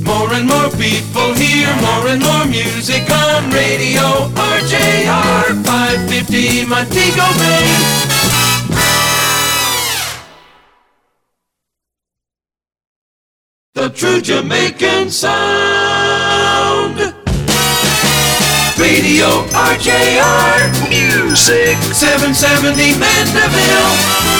More and more people hear more and more music on radio. RJR 550 Montego Bay. The true Jamaican sound. Radio RJR Music 770 Mandeville.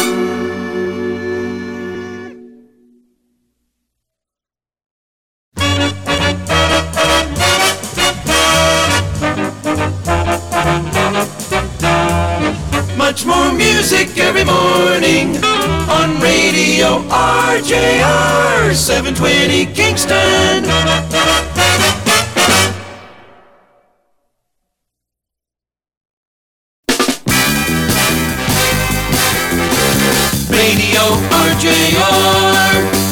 Much more music every morning on Radio RJR 720 Kingston. Radio RJR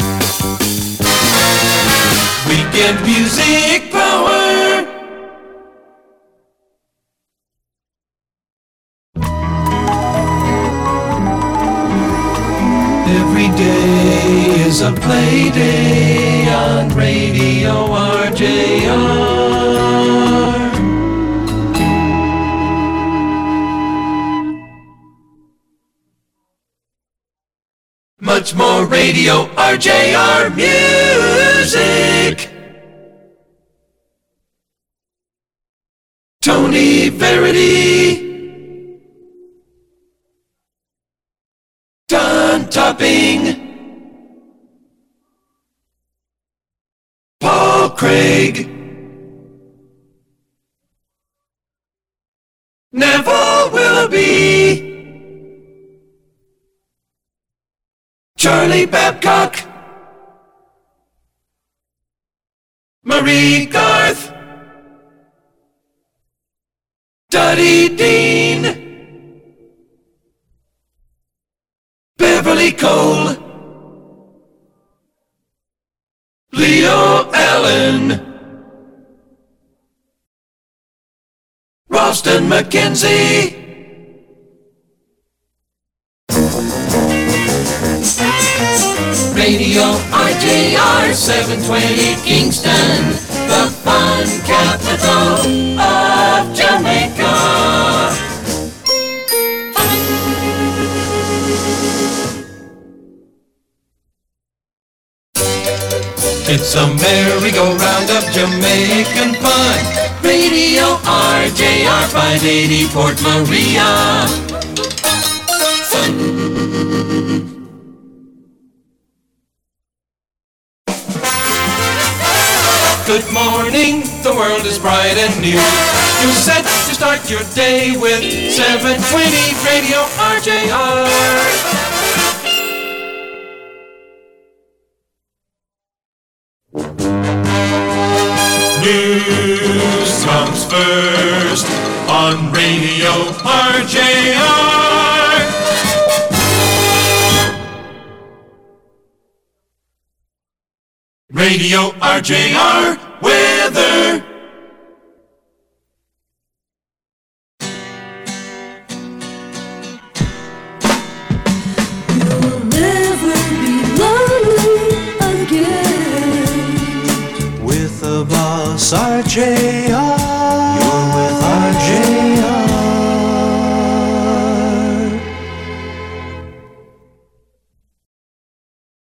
Weekend Music Power. Every day is a play day on Radio RJR. Much more Radio RJR music. Tony Verity. Don Topping, Paul Craig, Neville Willoughby, Charlie Babcock, Marie Garth, Duddy Dean, Beverly Cole, Leo Allen, Ralston McKenzie, Radio RJR 720 Kingston, the fun capital of Jamaica. It's a merry-go-round of Jamaican fun. Radio RJR 580 Port Maria. Good morning, the world is bright and new. You're set to start your day with 720 Radio RJR. News comes first on Radio RJR. Radio RJR weather.